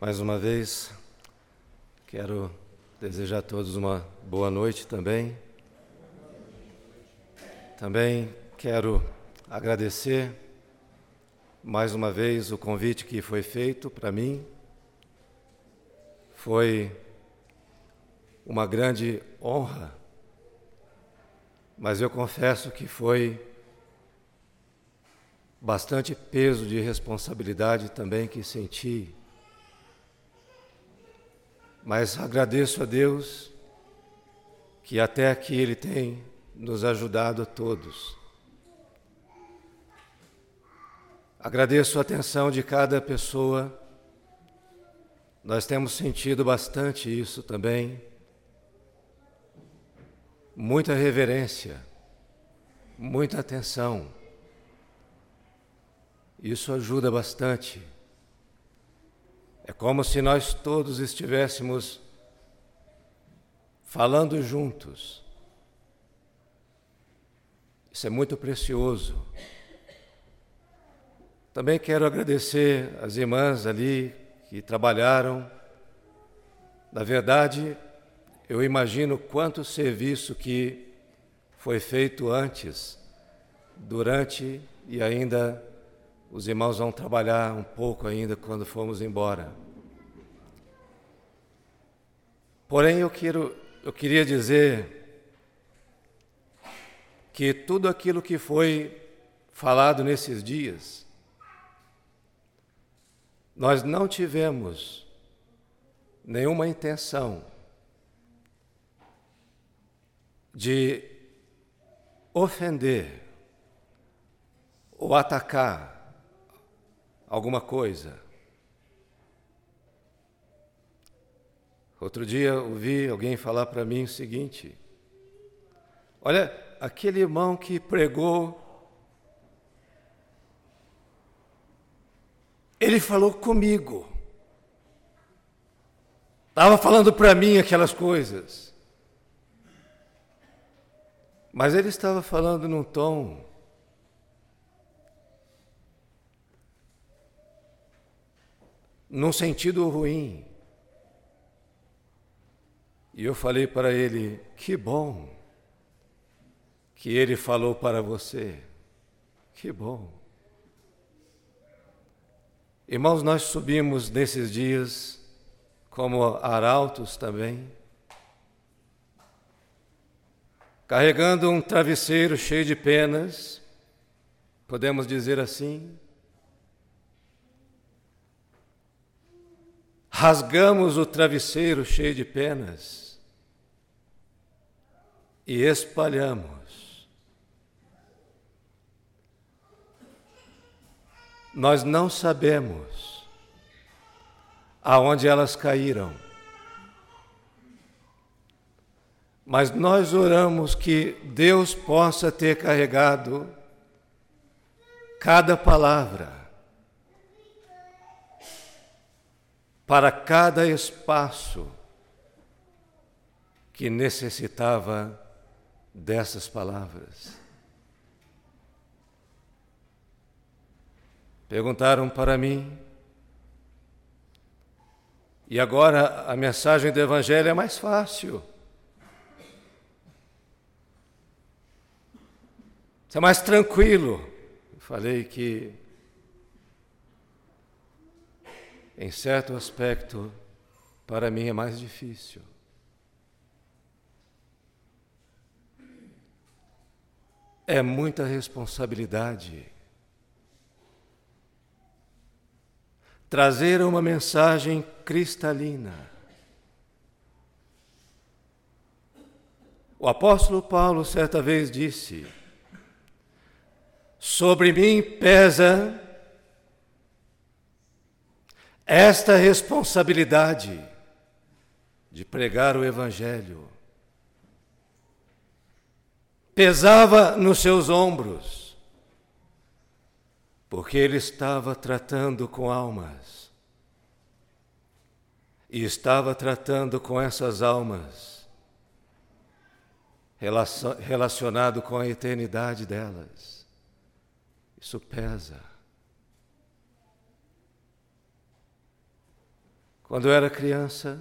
Mais uma vez, quero desejar a todos uma boa noite também. Também quero agradecer mais uma vez o convite que foi feito para mim. Foi uma grande honra, mas eu confesso que foi bastante peso de responsabilidade também que senti. Mas agradeço a Deus que até aqui Ele tem nos ajudado a todos. Agradeço a atenção de cada pessoa. Nós temos sentido bastante isso também. Muita reverência, muita atenção. Isso ajuda bastante. É como se nós todos estivéssemos falando juntos. Isso é muito precioso. Também quero agradecer as irmãs ali que trabalharam. Na verdade, eu imagino quanto serviço que foi feito antes, durante e ainda os irmãos vão trabalhar um pouco ainda quando formos embora. Porém, eu queria dizer que tudo aquilo que foi falado nesses dias, nós não tivemos nenhuma intenção de ofender ou atacar alguma coisa. Outro dia ouvi alguém falar para mim o seguinte: olha, aquele irmão que pregou, ele falou comigo, estava falando para mim aquelas coisas, mas ele estava falando num tom num sentido ruim. E eu falei para ele: que bom que ele falou para você, que bom. Irmãos, nós subimos nesses dias como arautos também, carregando um travesseiro cheio de penas, podemos dizer assim. Rasgamos o travesseiro cheio de penas e espalhamos. Nós não sabemos aonde elas caíram, mas nós oramos que Deus possa ter carregado cada palavra para cada espaço que necessitava dessas palavras. Perguntaram para mim, e agora a mensagem do Evangelho é mais fácil. Isso é mais tranquilo. Eu falei que, em certo aspecto, para mim é mais difícil. É muita responsabilidade trazer uma mensagem cristalina. O apóstolo Paulo certa vez disse: sobre mim pesa esta responsabilidade de pregar o Evangelho. Pesava nos seus ombros, porque ele estava tratando com almas, e estava tratando com essas almas, relacionado com a eternidade delas. Isso pesa. Quando eu era criança,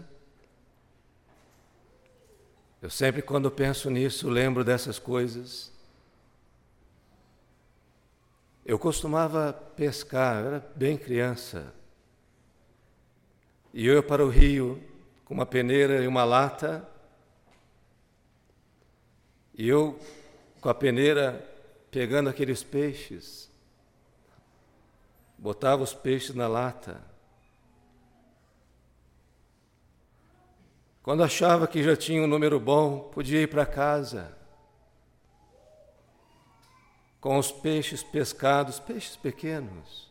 eu sempre, quando penso nisso, lembro dessas coisas. Eu costumava pescar, eu era bem criança. E eu ia para o rio com uma peneira e uma lata. E eu, com a peneira, pegando aqueles peixes, botava os peixes na lata. Quando achava que já tinha um número bom, podia ir para casa com os peixes pescados, peixes pequenos.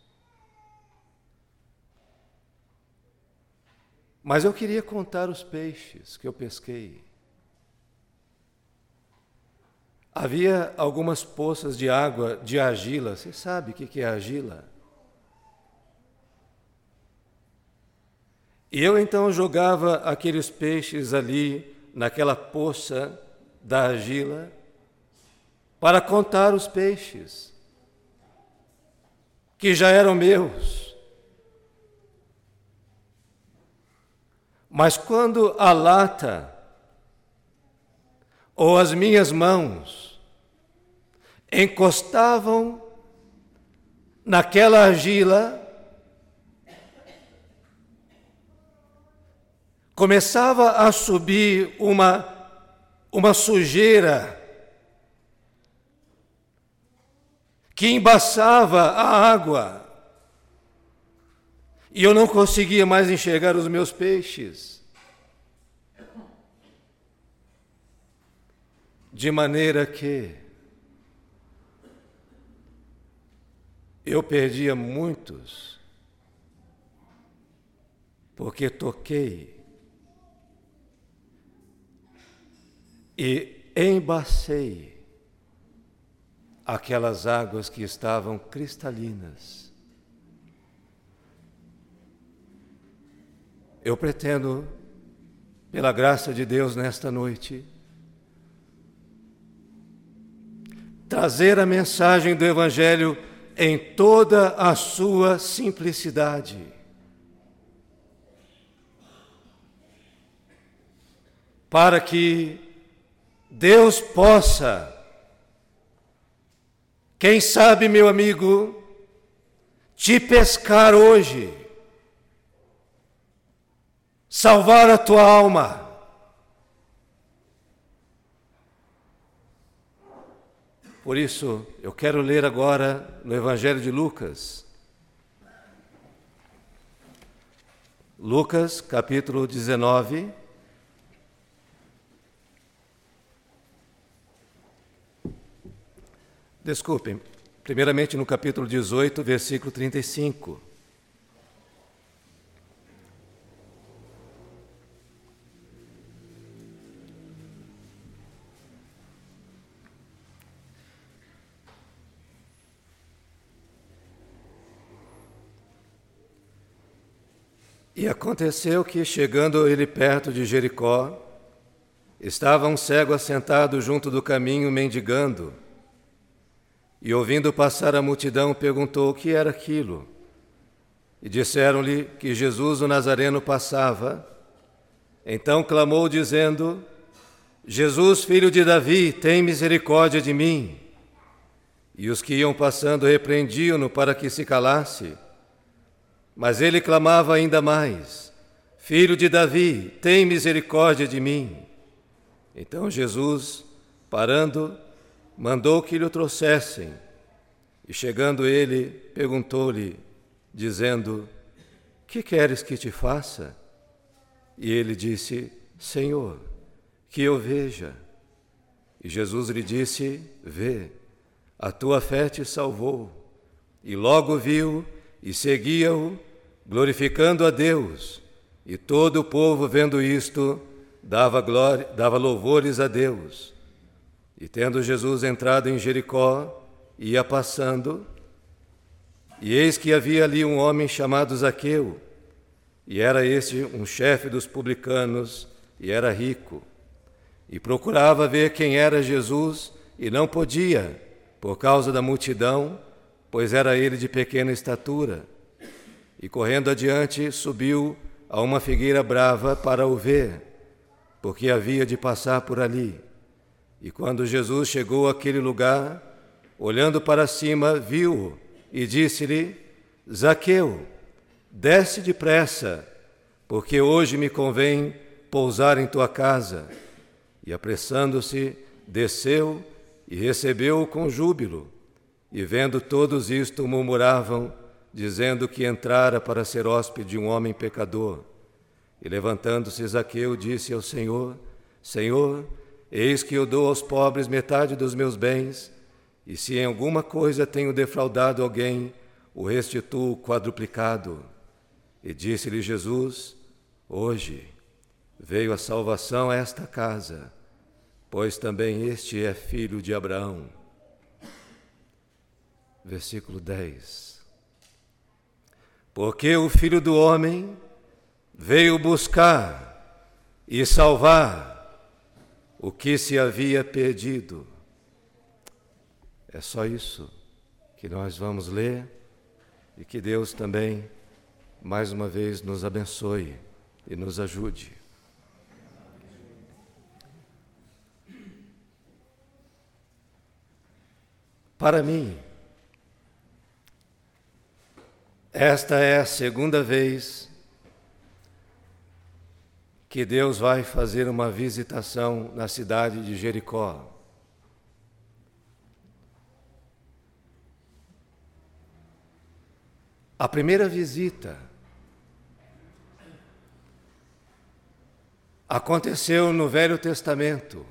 Mas eu queria contar os peixes que eu pesquei. Havia algumas poças de água de argila. Você sabe o que é argila? E eu então jogava aqueles peixes ali naquela poça da argila para contar os peixes que já eram meus. Mas quando a lata ou as minhas mãos encostavam naquela argila, começava a subir uma sujeira que embaçava a água e eu não conseguia mais enxergar os meus peixes. De maneira que eu perdia muitos, porque toquei e embacei aquelas águas que estavam cristalinas. Eu pretendo, pela graça de Deus nesta noite, trazer a mensagem do Evangelho em toda a sua simplicidade. Para que Deus possa, quem sabe, meu amigo, te pescar hoje, salvar a tua alma. Por isso, eu quero ler agora no Evangelho de Lucas. Lucas, capítulo 19. Desculpem, primeiramente no capítulo 18, versículo 35. E aconteceu que, chegando ele perto de Jericó, estava um cego assentado junto do caminho, mendigando. E, ouvindo passar a multidão, perguntou o que era aquilo. E disseram-lhe que Jesus o Nazareno passava. Então clamou, dizendo: Jesus, filho de Davi, tem misericórdia de mim. E os que iam passando repreendiam-no para que se calasse. Mas ele clamava ainda mais: Filho de Davi, tem misericórdia de mim. Então Jesus, parando, mandou que lhe o trouxessem. E chegando ele, perguntou-lhe, dizendo: Que queres que te faça? E ele disse: Senhor, que eu veja. E Jesus lhe disse: Vê, a tua fé te salvou. E logo viu e seguia-o, glorificando a Deus. E todo o povo, vendo isto, dava louvores a Deus. E tendo Jesus entrado em Jericó, ia passando, e eis que havia ali um homem chamado Zaqueu, e era este um chefe dos publicanos, e era rico. E procurava ver quem era Jesus, e não podia, por causa da multidão, pois era ele de pequena estatura. E correndo adiante, subiu a uma figueira brava para o ver, porque havia de passar por ali. E quando Jesus chegou àquele lugar, olhando para cima, viu-o e disse-lhe: Zaqueu, desce depressa, porque hoje me convém pousar em tua casa. E apressando-se, desceu e recebeu-o com júbilo. E vendo todos isto, murmuravam, dizendo que entrara para ser hóspede de um homem pecador. E levantando-se Zaqueu, disse ao Senhor: Senhor, eis que eu dou aos pobres metade dos meus bens, e se em alguma coisa tenho defraudado alguém, o restituo quadruplicado. E disse-lhe Jesus: Hoje veio a salvação a esta casa, pois também este é filho de Abraão. Versículo 10. Porque o Filho do Homem veio buscar e salvar o que se havia perdido. É só isso que nós vamos ler e que Deus também, mais uma vez, nos abençoe e nos ajude. Para mim, esta é a segunda vez que Deus vai fazer uma visitação na cidade de Jericó. A primeira visita aconteceu no Velho Testamento.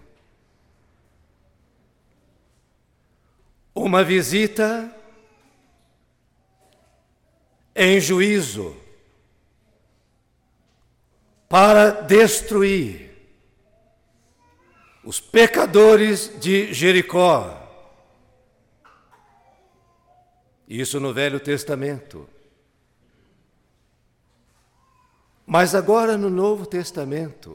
Uma visita em juízo para destruir os pecadores de Jericó. Isso no Velho Testamento. Mas agora no Novo Testamento,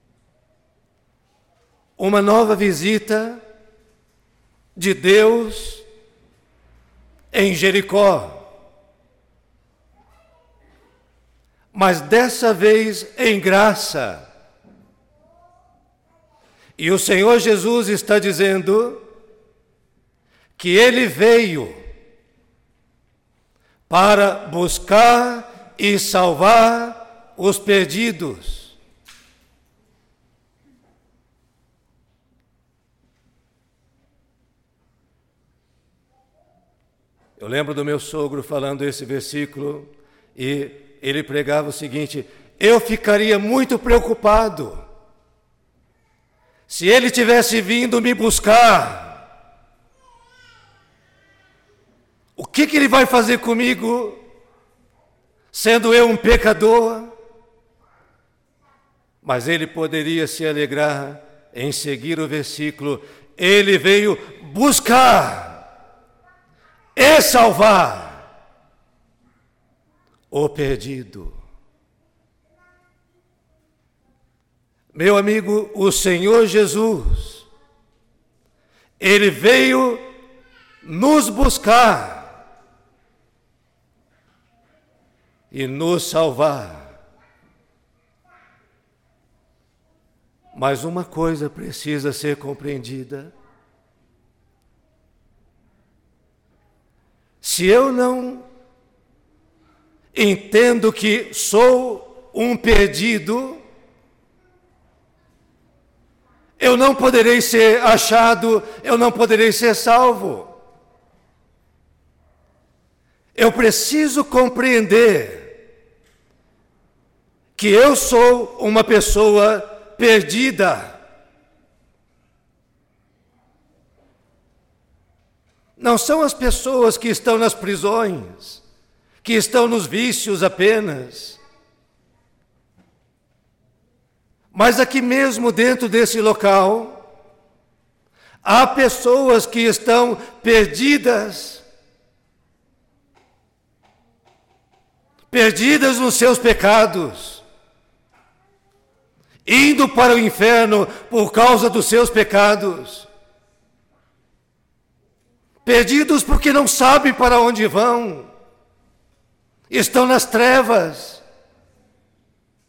uma nova visita de Deus em Jericó. Mas dessa vez em graça. E o Senhor Jesus está dizendo que Ele veio para buscar e salvar os perdidos. Eu lembro do meu sogro falando esse versículo e ele pregava o seguinte: eu ficaria muito preocupado se ele tivesse vindo me buscar. O que ele vai fazer comigo, sendo eu um pecador? Mas ele poderia se alegrar em seguir o versículo: ele veio buscar e salvar o perdido. Meu amigo, o Senhor Jesus, Ele veio nos buscar e nos salvar. Mas uma coisa precisa ser compreendida: se eu não entendo que sou um perdido, eu não poderei ser achado, eu não poderei ser salvo. Eu preciso compreender que eu sou uma pessoa perdida. Não são as pessoas que estão nas prisões, que estão nos vícios apenas. Mas aqui mesmo dentro desse local, há pessoas que estão perdidas, perdidas nos seus pecados, indo para o inferno por causa dos seus pecados, perdidos porque não sabem para onde vão, estão nas trevas.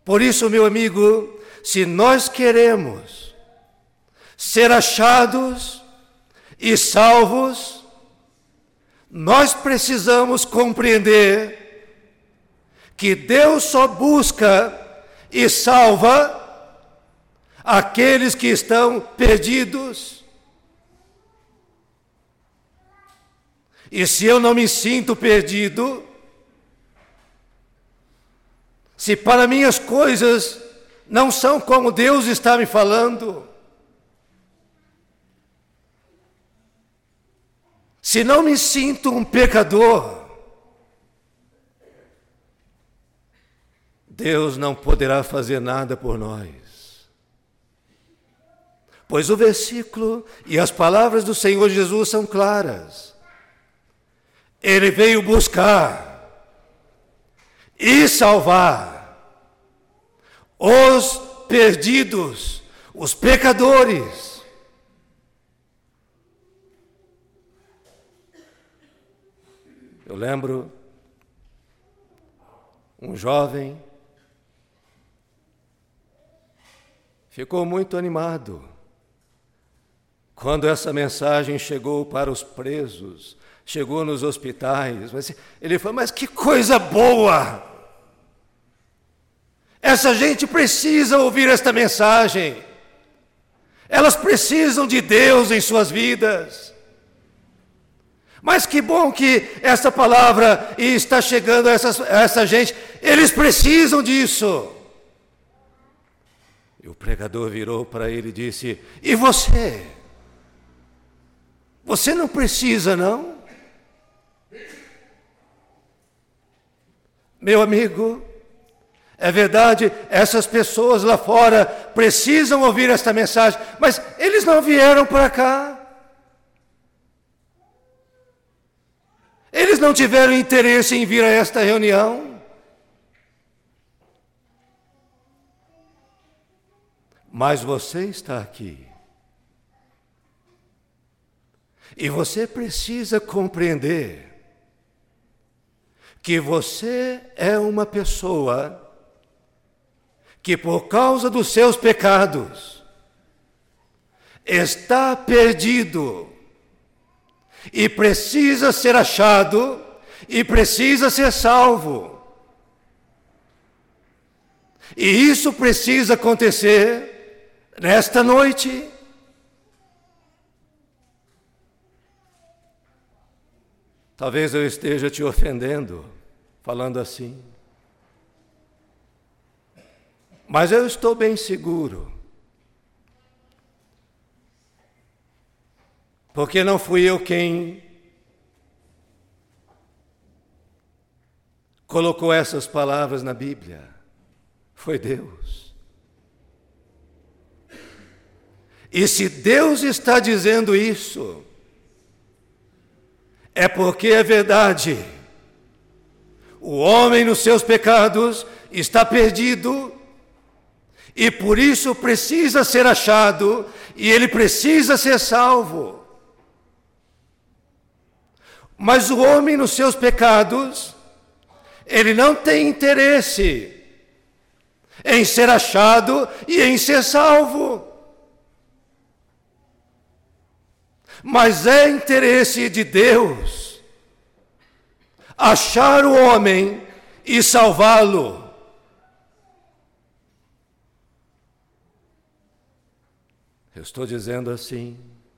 Por isso, meu amigo, se nós queremos ser achados e salvos, nós precisamos compreender que Deus só busca e salva aqueles que estão perdidos. E se eu não me sinto perdido, se para mim as coisas não são como Deus está me falando, se não me sinto um pecador, Deus não poderá fazer nada por nós. Pois o versículo e as palavras do Senhor Jesus são claras. Ele veio buscar e salvar os perdidos, os pecadores. Eu lembro um jovem ficou muito animado quando essa mensagem chegou para os presos, chegou nos hospitais. Ele falou, mas que coisa boa! Essa gente precisa ouvir esta mensagem. Elas precisam de Deus em suas vidas. Mas que bom que essa palavra está chegando a essa gente. Eles precisam disso. E o pregador virou para ele e disse, e você? Você não precisa, não? Meu amigo, é verdade, essas pessoas lá fora precisam ouvir esta mensagem, mas eles não vieram para cá. Eles não tiveram interesse em vir a esta reunião. Mas você está aqui. E você precisa compreender que você é uma pessoa que, por causa dos seus pecados, está perdido e precisa ser achado e precisa ser salvo. E isso precisa acontecer nesta noite. Talvez eu esteja te ofendendo, falando assim. Mas eu estou bem seguro. Porque não fui eu quem colocou essas palavras na Bíblia. Foi Deus. E se Deus está dizendo isso, é porque é verdade. O homem nos seus pecados está perdido e por isso precisa ser achado e ele precisa ser salvo. Mas o homem nos seus pecados, ele não tem interesse em ser achado e em ser salvo. Mas é interesse de Deus achar o homem e salvá-lo. Eu estou dizendo assim,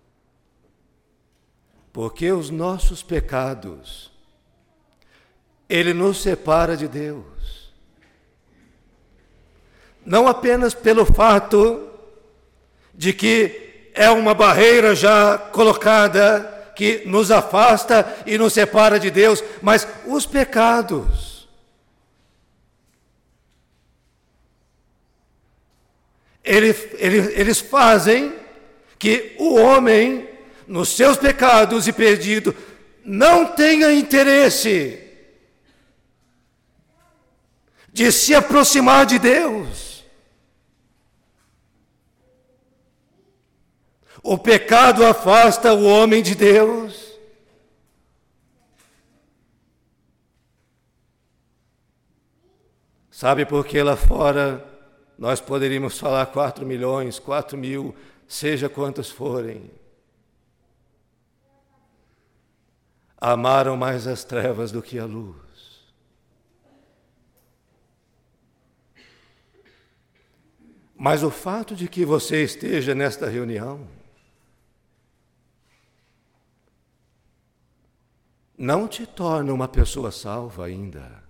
porque os nossos pecados, ele nos separa de Deus. Não apenas pelo fato de que é uma barreira já colocada que nos afasta e nos separa de Deus, mas os pecados. Eles fazem que o homem, nos seus pecados e perdido, não tenha interesse de se aproximar de Deus. O pecado afasta o homem de Deus. Sabe por que lá fora nós poderíamos falar 4 milhões, 4 mil, seja quantos forem. Amaram mais as trevas do que a luz. Mas o fato de que você esteja nesta reunião não te torna uma pessoa salva ainda.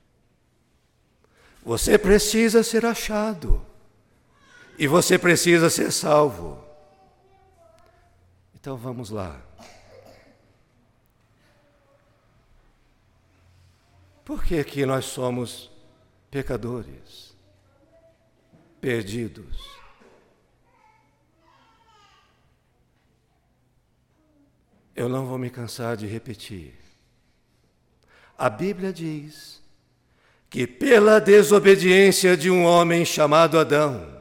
Você precisa ser achado e você precisa ser salvo. Então vamos lá. Por que que nós somos pecadores, perdidos? Eu não vou me cansar de repetir. A Bíblia diz que pela desobediência de um homem chamado Adão,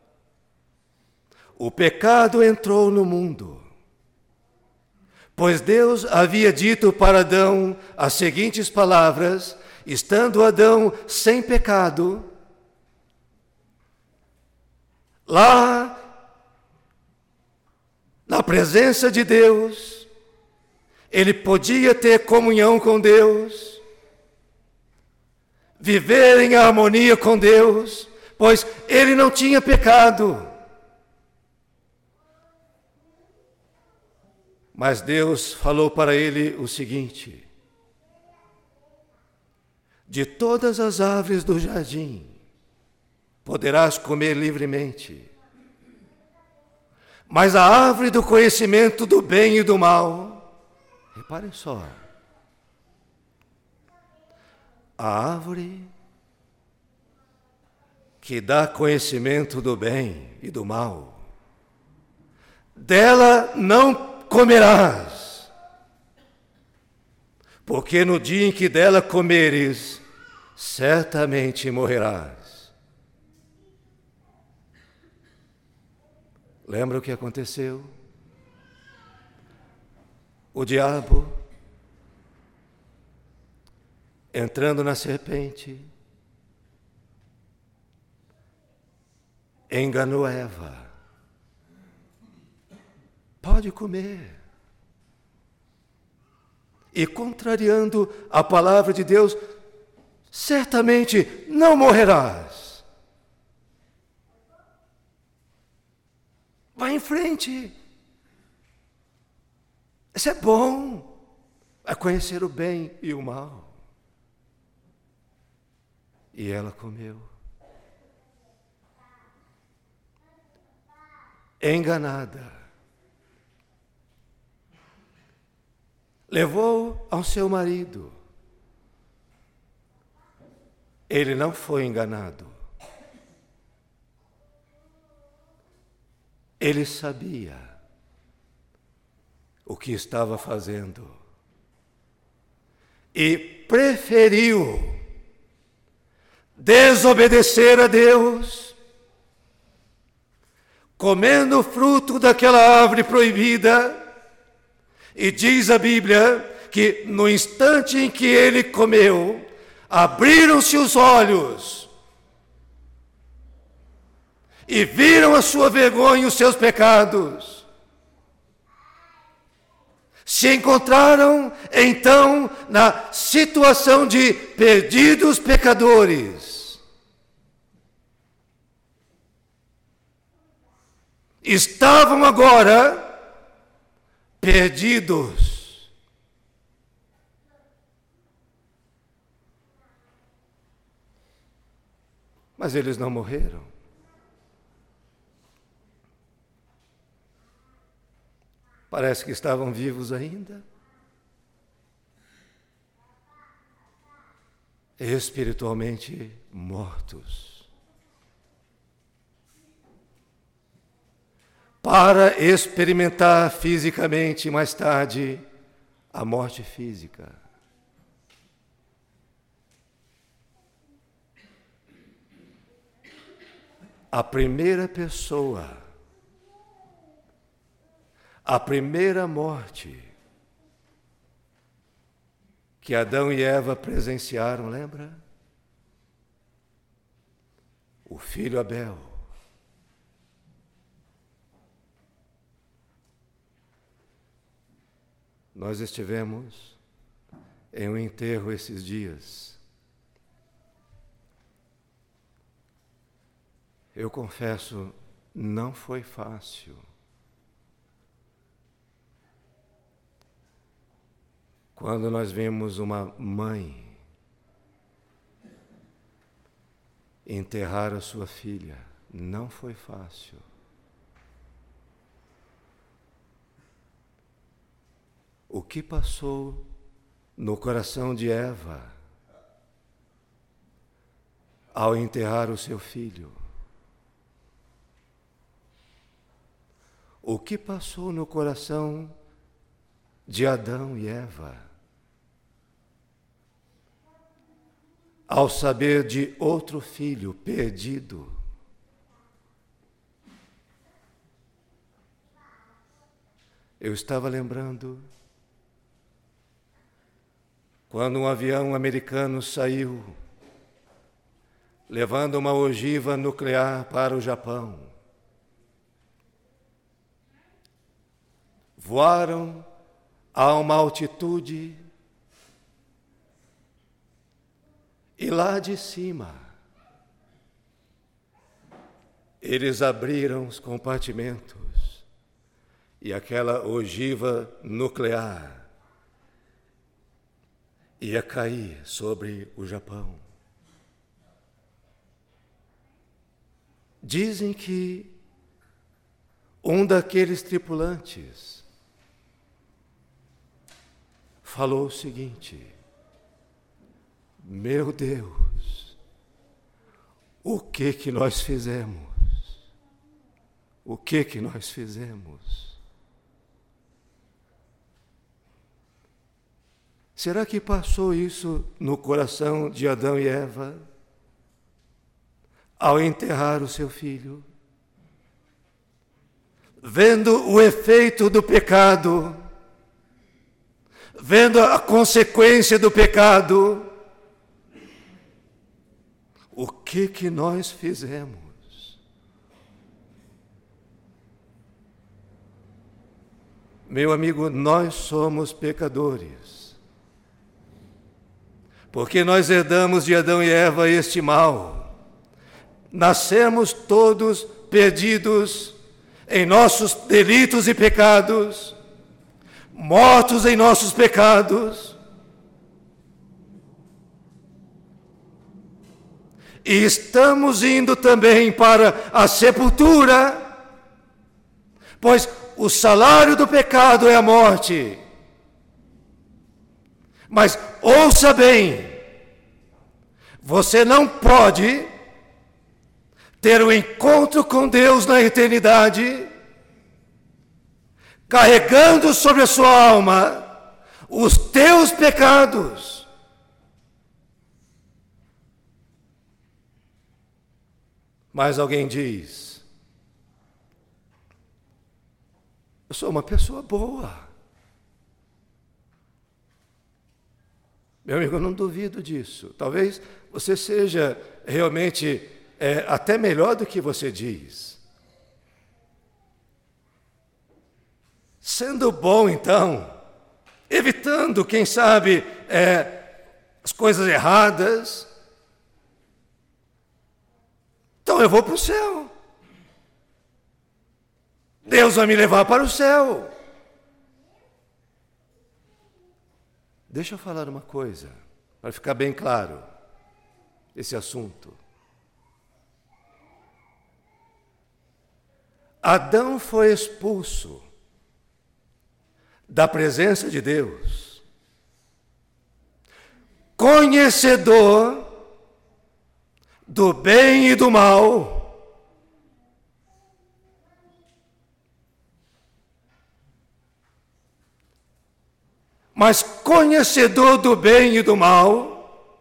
o pecado entrou no mundo. Pois Deus havia dito para Adão as seguintes palavras, estando Adão sem pecado, lá na presença de Deus, ele podia ter comunhão com Deus, viver em harmonia com Deus, pois ele não tinha pecado. Mas Deus falou para ele o seguinte: de todas as árvores do jardim poderás comer livremente, mas a árvore do conhecimento do bem e do mal, reparem só, a árvore que dá conhecimento do bem e do mal, dela não comerás, porque no dia em que dela comeres, certamente morrerás. Lembra o que aconteceu? O diabo, entrando na serpente, enganou Eva. Pode comer. E contrariando a palavra de Deus, certamente não morrerás. Vai em frente. Isso é bom. Vai conhecer o bem e o mal. E ela comeu. Enganada. Levou ao seu marido. Ele não foi enganado. Ele sabia o que estava fazendo e preferiu desobedecer a Deus, comendo o fruto daquela árvore proibida. E diz a Bíblia que no instante em que ele comeu, abriram-se os olhos e viram a sua vergonha e os seus pecados. Se encontraram, então, na situação de perdidos pecadores. Estavam agora perdidos. Mas eles não morreram. Parece que estavam vivos ainda. Espiritualmente mortos. Para experimentar fisicamente mais tarde a morte física. A primeira pessoa, a primeira morte que Adão e Eva presenciaram, lembra? o filho Abel. Nós estivemos em um enterro esses dias. Eu confesso, não foi fácil. Quando nós vimos uma mãe enterrar a sua filha, não foi fácil. O que passou no coração de Eva ao enterrar o seu filho? O que passou no coração de Adão e Eva ao saber de outro filho perdido? Eu estava lembrando quando um avião americano saiu levando uma ogiva nuclear para o Japão. Voaram a uma altitude e lá de cima eles abriram os compartimentos e aquela ogiva nuclear ia cair sobre o Japão. Dizem que um daqueles tripulantes falou o seguinte: meu Deus, o que nós fizemos? O que nós fizemos? Será que passou isso no coração de Adão e Eva ao enterrar o seu filho? Vendo o efeito do pecado, vendo a consequência do pecado, o que nós fizemos? Meu amigo, nós somos pecadores, porque nós herdamos de Adão e Eva este mal. Nascemos todos perdidos em nossos delitos e pecados, mortos em nossos pecados, e estamos indo também para a sepultura, pois o salário do pecado é a morte. Mas ouça bem, você não pode ter um encontro com Deus na eternidade carregando sobre a sua alma os teus pecados. Mas alguém diz: eu sou uma pessoa boa. Meu amigo, eu não duvido disso. Talvez você seja realmente até melhor do que você diz. Sendo bom, então, evitando, quem sabe, as coisas erradas, então eu vou para o céu. Deus vai me levar para o céu. Deixa eu falar uma coisa, para ficar bem claro esse assunto. Adão foi expulso da presença de Deus, conhecedor do bem e do mal, mas conhecedor do bem e do mal,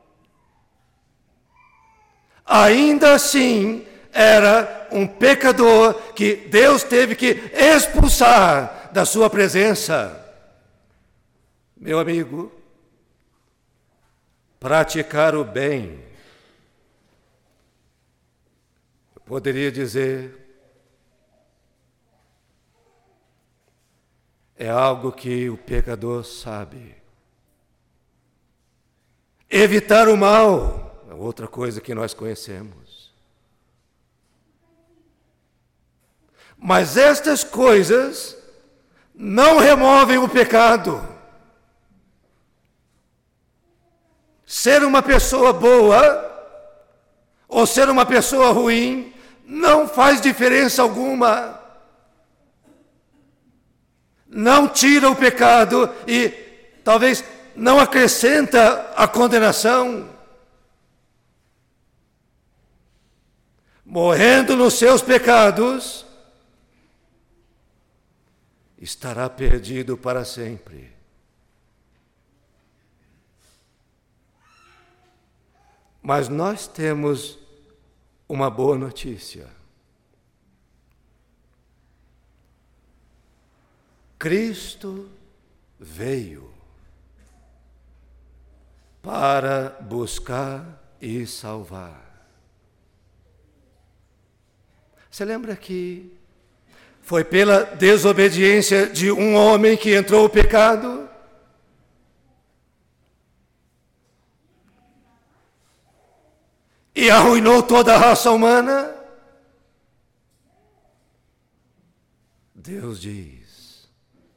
ainda assim era um pecador que Deus teve que expulsar da sua presença. Meu amigo, praticar o bem poderia dizer, é algo que o pecador sabe. Evitar o mal é outra coisa que nós conhecemos. Mas estas coisas não removem o pecado. Ser uma pessoa boa ou ser uma pessoa ruim não faz diferença alguma. Não tira o pecado e talvez não acrescenta a condenação. Morrendo nos seus pecados, estará perdido para sempre. Mas nós temos uma boa notícia. Cristo veio para buscar e salvar. Você lembra que foi pela desobediência de um homem que entrou o pecado? E arruinou toda a raça humana? Deus diz,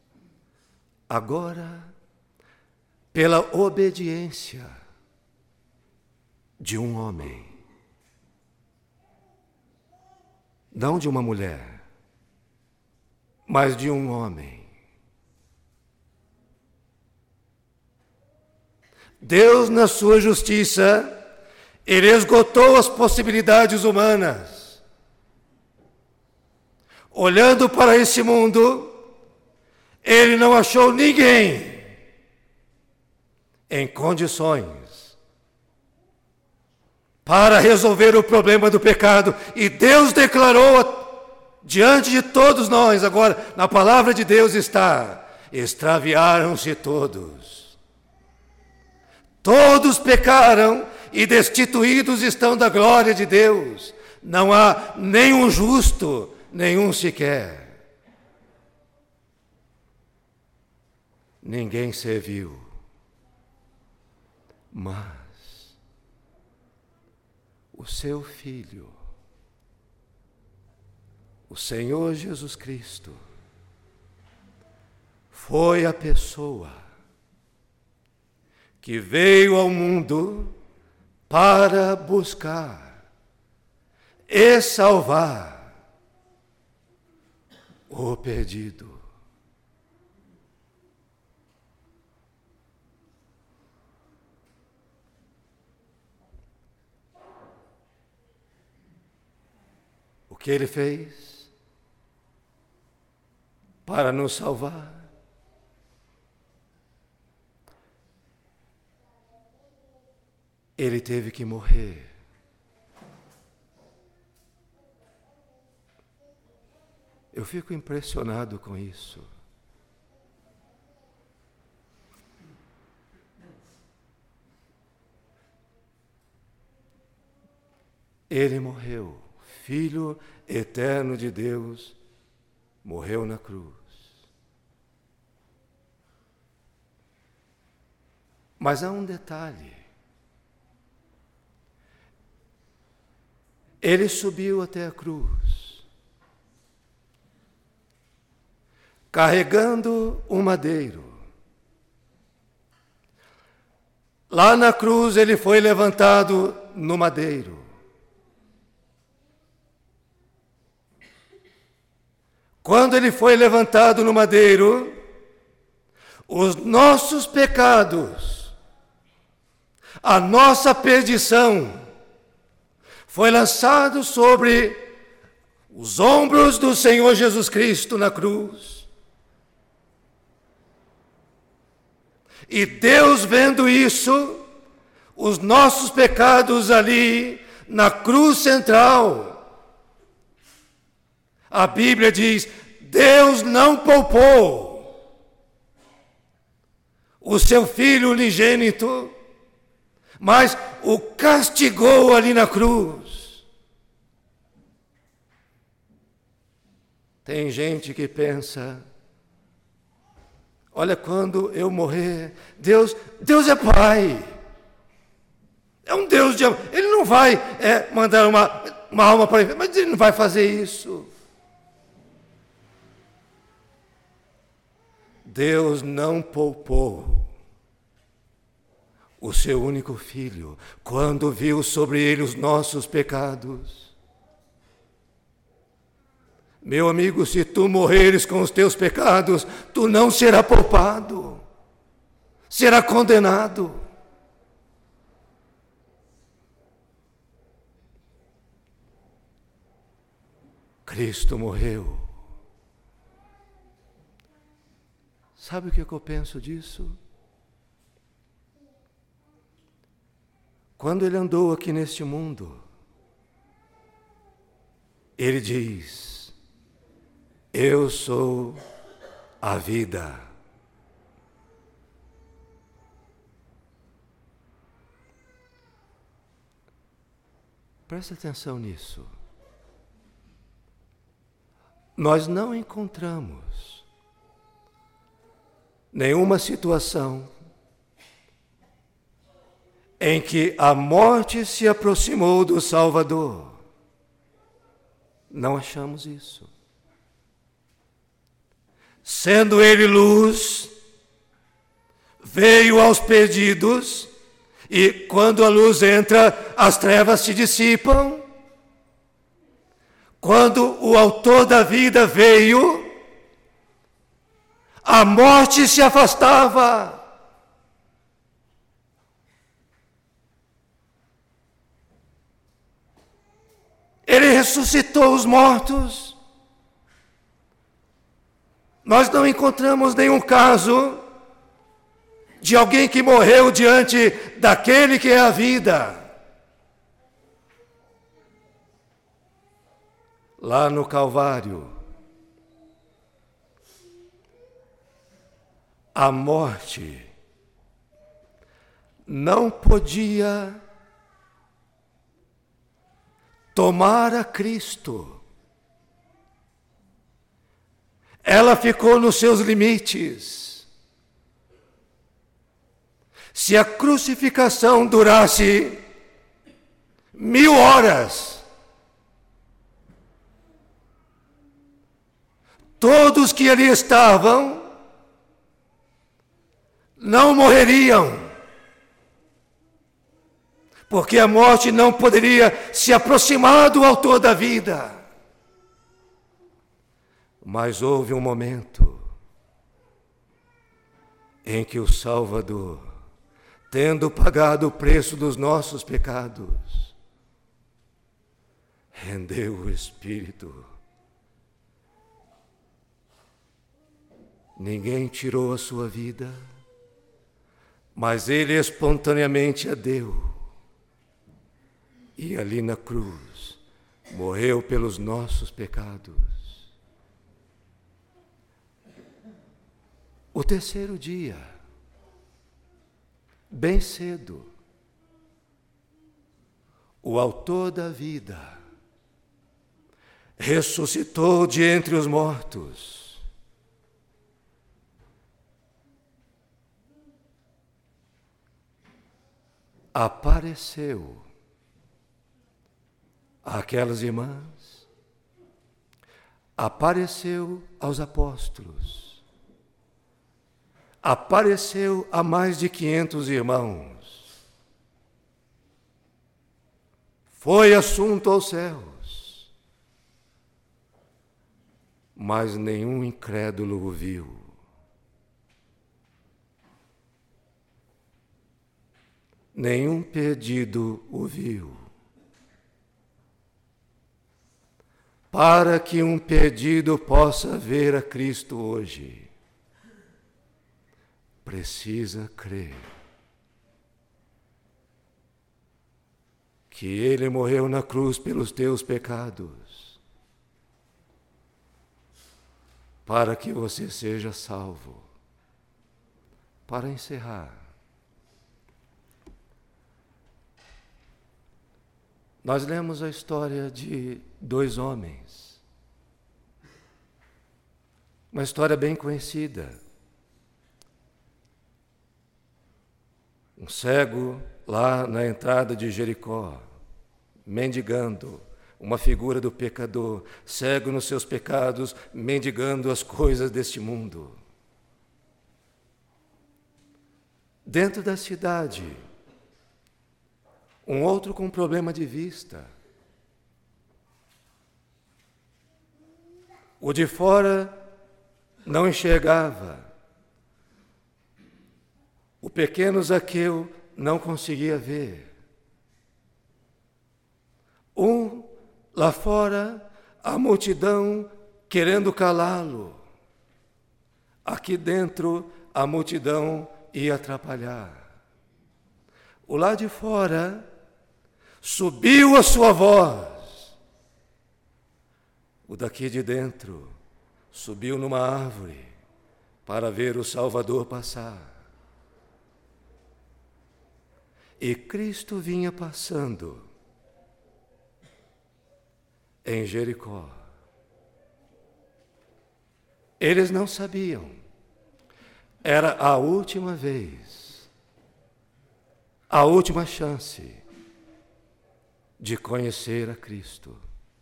agora, pela obediência de um homem, não de uma mulher, mas de um homem, Deus, na sua justiça, Ele esgotou as possibilidades humanas. Olhando para esse mundo, Ele não achou ninguém em condições para resolver o problema do pecado. E Deus declarou diante de todos nós, agora, na palavra de Deus está, extraviaram-se todos. Todos pecaram e destituídos estão da glória de Deus. Não há nenhum justo, nenhum sequer. Ninguém serviu. Mas o seu Filho, o Senhor Jesus Cristo, foi a pessoa que veio ao mundo para buscar e salvar o perdido. O que Ele fez para nos salvar? Ele teve que morrer. Eu fico impressionado com isso. Ele morreu, Filho eterno de Deus, morreu na cruz. Mas há um detalhe. Ele subiu até a cruz, carregando um madeiro. Lá na cruz ele foi levantado no madeiro. Quando ele foi levantado no madeiro, os nossos pecados, a nossa perdição, foi lançado sobre os ombros do Senhor Jesus Cristo na cruz. E Deus, vendo isso, os nossos pecados ali na cruz central, a Bíblia diz, Deus não poupou o seu Filho unigênito, mas o castigou ali na cruz. Tem gente que pensa, olha, quando eu morrer, Deus é Pai. É um Deus de amor. Ele não vai mandar uma alma para ele, mas ele não vai fazer isso. Deus não poupou o seu único filho quando viu sobre ele os nossos pecados. Meu amigo, se tu morreres com os teus pecados, tu não será poupado, será condenado. Cristo morreu. Sabe o que eu penso disso? Quando ele andou aqui neste mundo, ele diz: eu sou a vida. Presta atenção nisso. Nós não encontramos nenhuma situação em que a morte se aproximou do Salvador. Não achamos isso. Sendo ele luz, veio aos perdidos, e quando a luz entra, as trevas se dissipam. Quando o autor da vida veio, a morte se afastava. Ele ressuscitou os mortos. Nós não encontramos nenhum caso de alguém que morreu diante daquele que é a vida. Lá no Calvário, a morte não podia tomar a Cristo. Ela ficou nos seus limites. Se a crucificação durasse 1000 horas, todos que ali estavam não morreriam, porque a morte não poderia se aproximar do autor da vida. Mas houve um momento em que o Salvador, tendo pagado o preço dos nossos pecados, rendeu o Espírito. Ninguém tirou a sua vida, mas ele espontaneamente a deu. E ali na cruz, morreu pelos nossos pecados. O terceiro dia, bem cedo, o autor da vida ressuscitou de entre os mortos. Apareceu àquelas irmãs, apareceu aos apóstolos, apareceu a mais de 500 irmãos, foi assunto aos céus, mas nenhum incrédulo o viu. Nenhum perdido o viu. Para que um perdido possa ver a Cristo hoje, precisa crer que Ele morreu na cruz pelos teus pecados, para que você seja salvo. Para encerrar, nós lemos a história de 2 homens Uma história bem conhecida. Um cego lá na entrada de Jericó, mendigando, uma figura do pecador, cego nos seus pecados, mendigando as coisas deste mundo. Dentro da cidade, um outro com problema de vista. O de fora não enxergava. O pequeno Zaqueu não conseguia ver. Lá fora, a multidão querendo calá-lo. Aqui dentro, a multidão ia atrapalhar. O lá de fora subiu a sua voz. O daqui de dentro subiu numa árvore para ver o Salvador passar. E Cristo vinha passando em Jericó. Eles não sabiam. Era a última vez, a última chance de conhecer a Cristo.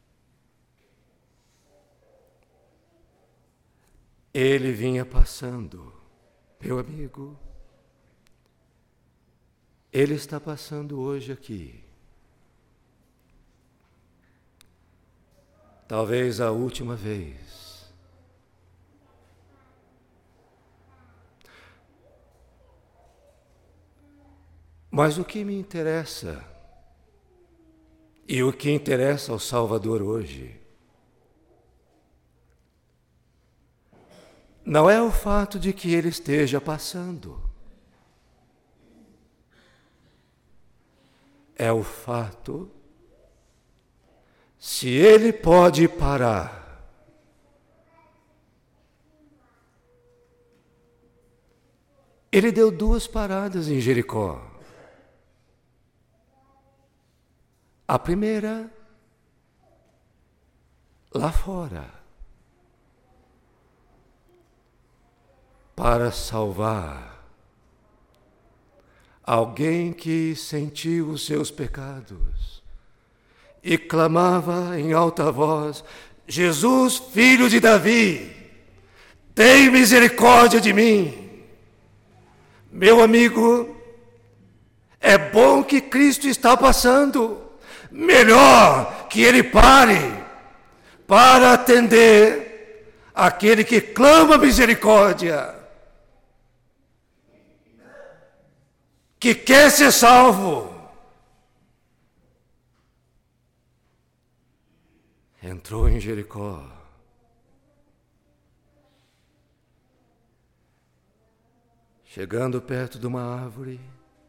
Ele vinha passando, meu amigo. Ele está passando hoje aqui. Talvez a última vez. Mas o que me interessa, e o que interessa ao Salvador hoje, não é o fato de que ele esteja passando. É o fato se ele pode parar. Ele deu 2 paradas em Jericó. A primeira, lá fora, para salvar alguém que sentiu os seus pecados e clamava em alta voz: Jesus, filho de Davi, tem misericórdia de mim. Meu amigo, é bom que Cristo está passando, melhor que ele pare para atender aquele que clama misericórdia, que quer ser salvo. Entrou em Jericó. Chegando perto de uma árvore,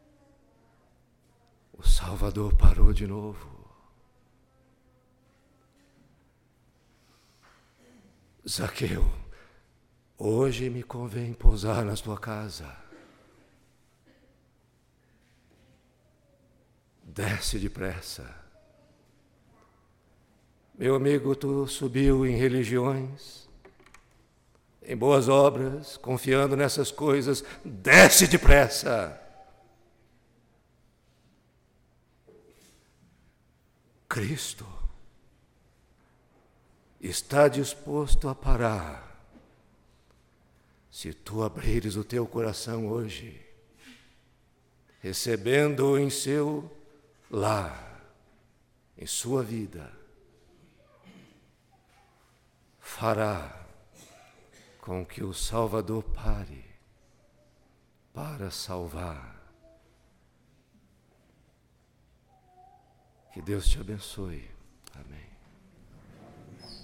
o Salvador parou de novo. Zaqueu, hoje me convém pousar na tua casa. Desce depressa. Meu amigo, tu subiu em religiões, em boas obras, confiando nessas coisas. Desce depressa. Cristo está disposto a parar se tu abrires o teu coração hoje, recebendo-o em seu lar, em sua vida, fará com que o Salvador pare para salvar. Que Deus te abençoe. Amém.